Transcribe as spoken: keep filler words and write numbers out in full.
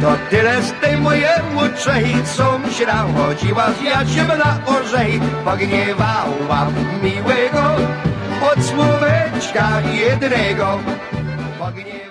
To tyle z tej mojemu trzej, co mi się narodziła z jaciem na orzej. Pogniewała miłego od słóweczka jednego. Pognie